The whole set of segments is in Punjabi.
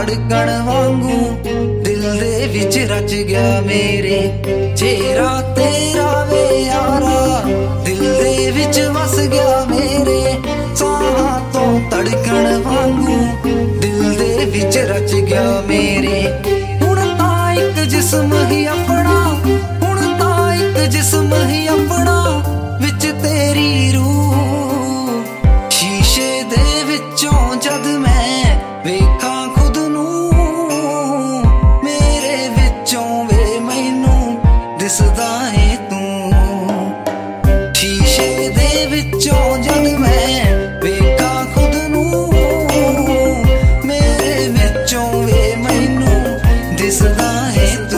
ਧੜਕਣ ਵਾਂਗੂ ਦਿਲ ਦੇ ਵਿੱਚ ਰਚ ਗਿਆ ਮੇਰੇ। ਚਿਹਰਾ ਤੇਰਾ ਵੇ ਯਾਰਾ ਦਿਲ ਦੇ ਵਿੱਚ ਵਸ ਗਿਆ ਮੇਰੇ। ਸਾਹਾਂ ਤੋਂ ਧੜਕਣ ਵਾਂਗੂ ਦਿਲ ਦੇ ਵਿੱਚ ਰਚ ਗਿਆ ਮੇਰੇ। ਹੁਣ ਤਾਂ ਇੱਕ ਜਿਸਮ ਹੀ ਆਪਣਾ, ਹੁਣ ਤਾਂ ਇੱਕ ਜਿਸਮ ਹੀ ਆਪਣਾ, ਵਿੱਚ ਤੇਰੀ ਰੂਹ। ਸ਼ੀਸ਼ੇ ਦੇ ਵਿੱਚੋਂ ਜਦ ਮੈਂ ਵੇਖਾਂ ਖੁਦ ਨੂੰ, ਮੇਰੇ ਵਿੱਚੋਂ ਵੇ ਮੈਨੂੰ ਦਿਸਦਾ ਏ ਤੂੰ। ਸ਼ੀਸ਼ੇ ਦੇ ਵਿੱਚੋਂ ਜਦ ਮੈਂ ਵੇਖਾਂ ਖੁਦ ਨੂੰ, ਮੇਰੇ ਵਿੱਚੋਂ ਵੇ ਮੈਨੂੰ ਦਿਸਦਾ ਏ ਤੂੰ।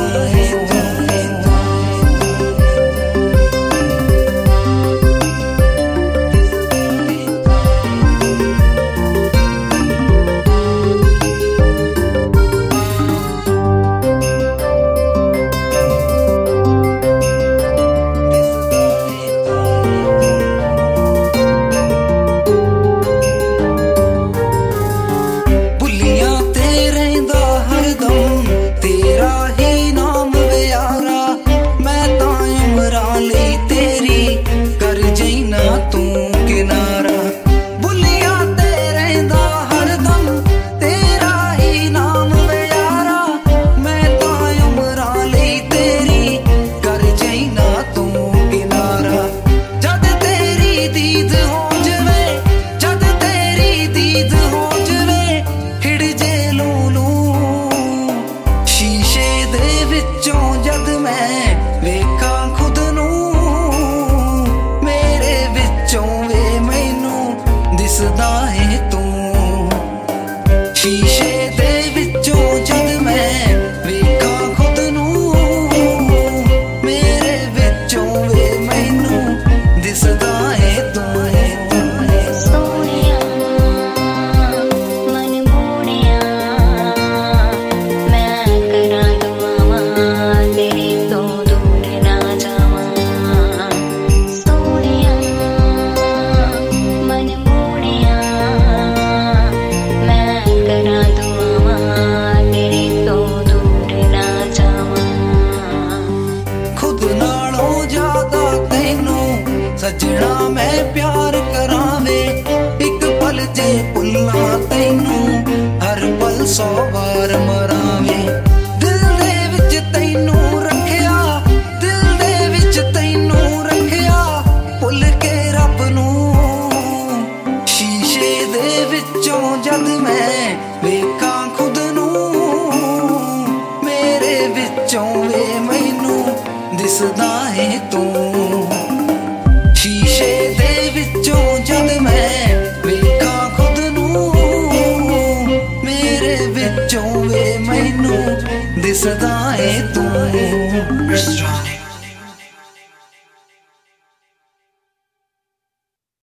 ਜਦ ਮੈਂ ਵੇਖਾਂ ਖੁਦ ਨੂੰ, ਮੇਰੇ ਵਿੱਚੋਂ ਵੇ ਮੈਨੂੰ ਦਿਸਦਾ ਏ ਤੂੰ। ਸ਼ੀਸ਼ੇ ਦੇ ਵਿੱਚੋਂ ਜਦ ਮੈਂ ਵੇਖਾਂ ਖੁਦ ਨੂੰ, ਮੇਰੇ ਵਿੱਚੋਂ ਵੇ ਮੈਨੂੰ ਦਿਸਦਾ ਏ ਤੂੰ। ਸੱਜਣਾ ਮੈਂ ਪਿਆਰ ਕਰਾਂਵੇ, ਇੱਕ ਪਲ ਜੇ ਭੁੱਲਾਂ ਤੈਨੂੰ, ਹਰ ਪਲ 100 ਵਾਰ ਮਰਾਂਵੇ। ਦਿਲ ਦੇ ਵਿੱਚ ਤੈਨੂੰ ਰੱਖਿਆ, ਦਿਲ ਦੇ ਵਿੱਚ ਤੈਨੂੰ ਰੱਖਿਆ, ਭੁੱਲ ਕੇ ਰੱਬ ਨੂੰ। ਸ਼ੀਸ਼ੇ ਦੇ ਵਿੱਚੋਂ ਜਦ ਮੈਂ ਵੇਖਾਂ ਖੁਦ ਨੂੰ, ਮੇਰੇ ਵਿੱਚੋਂ ਵੇ ਮੈਨੂੰ ਦਿਸਦਾ ਏ ਤੂੰ। ਸ਼ੀਸ਼ੇ ਦੇ ਵਿੱਚੋਂ ਜਦ ਮੈਂ ਵੇਖਾਂ ਖੁਦ ਨੂੰ, ਮੇਰੇ ਵਿੱਚੋਂ ਵੇ ਮੈਨੂੰ ਦਿਸਦਾ ਏ ਤੂੰ।